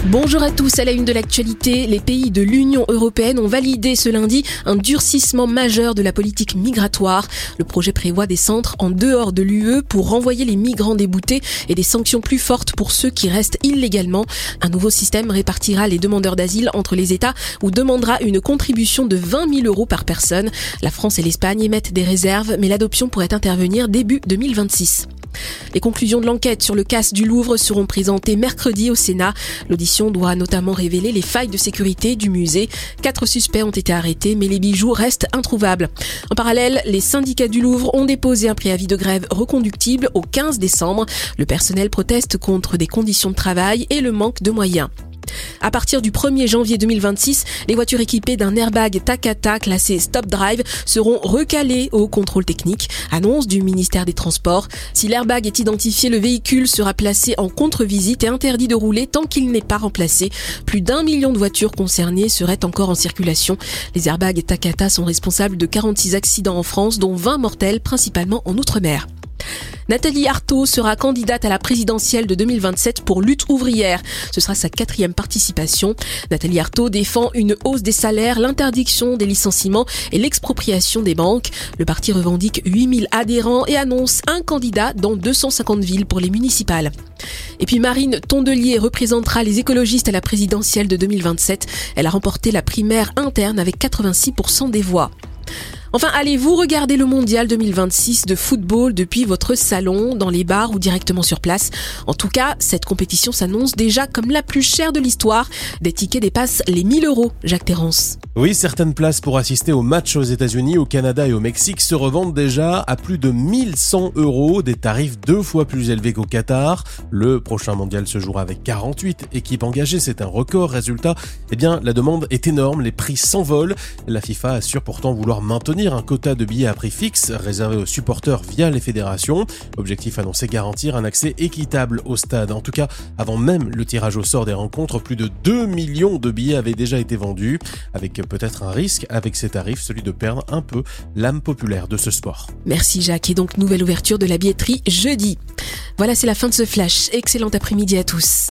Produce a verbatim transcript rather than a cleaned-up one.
Bonjour à tous, à la une de l'actualité, les pays de l'Union européenne ont validé ce lundi un durcissement majeur de la politique migratoire. Le projet prévoit des centres en dehors de l'U E pour renvoyer les migrants déboutés et des sanctions plus fortes pour ceux qui restent illégalement. Un nouveau système répartira les demandeurs d'asile entre les États ou demandera une contribution de vingt mille euros par personne. La France et l'Espagne émettent des réserves, mais l'adoption pourrait intervenir début deux mille vingt-six. Les conclusions de l'enquête sur le casse du Louvre seront présentées mercredi au Sénat. L'audition doit notamment révéler les failles de sécurité du musée. Quatre suspects ont été arrêtés, mais les bijoux restent introuvables. En parallèle, les syndicats du Louvre ont déposé un préavis de grève reconductible au quinze décembre. Le personnel proteste contre des conditions de travail et le manque de moyens. À partir du premier janvier deux mille vingt-six, les voitures équipées d'un airbag Takata classé Stop Drive seront recalées au contrôle technique, annonce du ministère des Transports. Si l'airbag est identifié, le véhicule sera placé en contre-visite et interdit de rouler tant qu'il n'est pas remplacé. Plus d'un million de voitures concernées seraient encore en circulation. Les airbags Takata sont responsables de quarante-six accidents en France, dont vingt mortels, principalement en Outre-mer. Nathalie Arthaud sera candidate à la présidentielle de deux mille vingt-sept pour Lutte ouvrière. Ce sera sa quatrième participation. Nathalie Arthaud défend une hausse des salaires, l'interdiction des licenciements et l'expropriation des banques. Le parti revendique huit mille adhérents et annonce un candidat dans deux cent cinquante villes pour les municipales. Et puis Marine Tondelier représentera les écologistes à la présidentielle de deux mille vingt-sept. Elle a remporté la primaire interne avec quatre-vingt-six pour cent des voix. Enfin, allez-vous regarder le mondial deux mille vingt-six de football depuis votre salon, dans les bars ou directement sur place? En tout cas, cette compétition s'annonce déjà comme la plus chère de l'histoire. Des tickets dépassent les mille euros, Jacques Terrance. Oui, certaines places pour assister aux matchs aux États-Unis, au Canada et au Mexique se revendent déjà à plus de mille cent euros, des tarifs deux fois plus élevés qu'au Qatar. Le prochain mondial se jouera avec quarante-huit équipes engagées, c'est un record. Résultat, eh bien, la demande est énorme, les prix s'envolent. La FIFA assure pourtant vouloir maintenir un quota de billets à prix fixe réservé aux supporters via les fédérations. Objectif annoncé, garantir un accès équitable au stade. En tout cas, avant même le tirage au sort des rencontres, plus de deux millions de billets avaient déjà été vendus, avec peut-être un risque avec ces tarifs, celui de perdre un peu l'âme populaire de ce sport. Merci Jacques, et donc nouvelle ouverture de la billetterie jeudi. Voilà, c'est la fin de ce flash. Excellent après-midi à tous.